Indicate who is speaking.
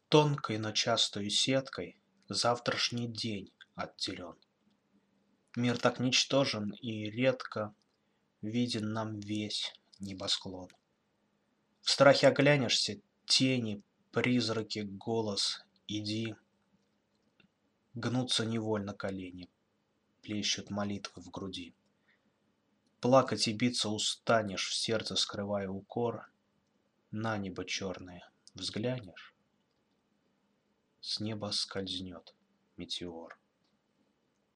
Speaker 1: Тонкой, но частою сеткой Завтрашний день отделен. Мир так ничтожен и редко Виден нам весь небосклон. В страхе оглянешься, тени, призраки, голос «иди». Гнутся невольно колени, плещут молитвы в груди. Плакать и биться устанешь, в сердце скрывая укор. На небо черное взглянешь, с неба скользнет метеор.